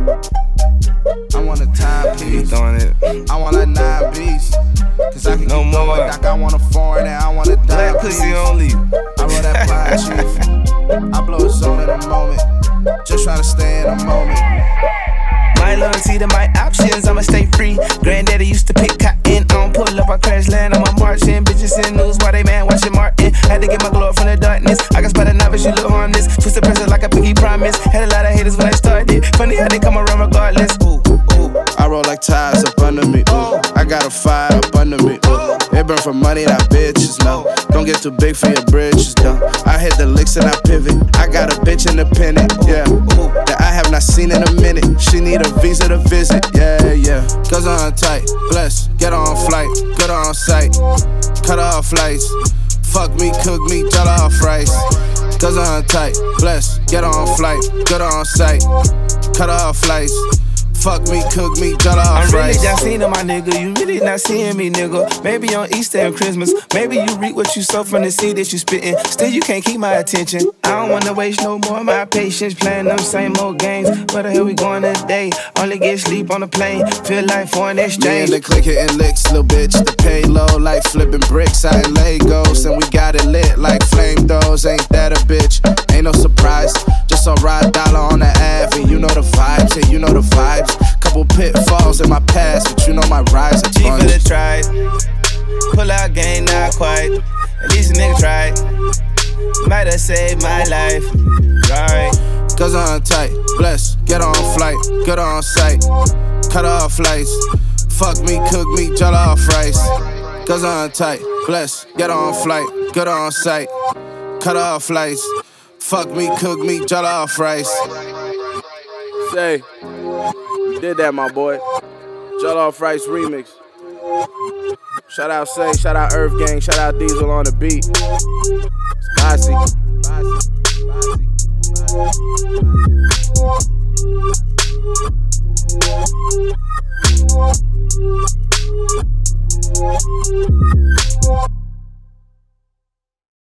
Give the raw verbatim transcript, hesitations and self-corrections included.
I want a timepiece. It. I want like nine beats. Cause I can No keep more. going. Like I want a foreign and I want a dime Black piece. pussy only. I roll that fire chief. I blow a zone in a moment. Just tryna stay in a moment. My loyalty to my options, I'ma stay free. Granddaddy used to pick cotton. I don't pull up, I crash land, I'ma march in. Bitches in news, why they man watching Martin. Had to get my glory from the darkness. I can spot a novice, you look harmless. Twisted pressure like a pinky promise. Had a lot of haters when I started. Funny how they come around regardless. Ooh, ooh. I roll like ties up under me. Ooh. I got a fire up under me. Ooh. They burn for money, that bitches know. Don't get too big for your bridges, though. I hit the licks and I pivot. I got a bitch independent, yeah. Ooh. That I have not seen in a minute. She need a visa to visit, yeah, yeah. Goes on tight, bless, get on flight, good on sight. Cut off flights, fuck me, cook me, jollof rice. Goes on tight, bless, get on flight, good on sight. Cut off flights. Fuck me, cook me, jollof rice. I'm really just seeing my nigga. You really not seeing me, nigga. Maybe on Easter and Christmas. Maybe you reap what you sow from the seed that you spittin'. Still, you can't keep my attention. I don't wanna waste no more of my patience. Playing them same old games. Where the hell we going today? Only get sleep on the plane. Feel like foreign exchange. Me and the click hitting licks, little bitch. The payload like flipping bricks. I ain't Legos and we got it lit like flame doors. Ain't that a bitch? Ain't no surprise. Just a ride dollar on the Ave. And you know the vibes, yeah, you know the vibes. Couple pitfalls in my past, but you know my rise are G for fun. the tried. Pull out game, not quite. At least a nigga tried. Might have saved my life. Right. Goes on tight, bless, get on flight, good on sight. Cut off flights, fuck me, cook me, jollof rice. Goes on tight, bless, get on flight, good on sight. Cut off flights, fuck me, cook me, jollof rice. Say, you did that, my boy. Jollof Rice remix. Shout out Say, shout out Earth Gang, shout out Diesel on the beat. Spicy. Spicy.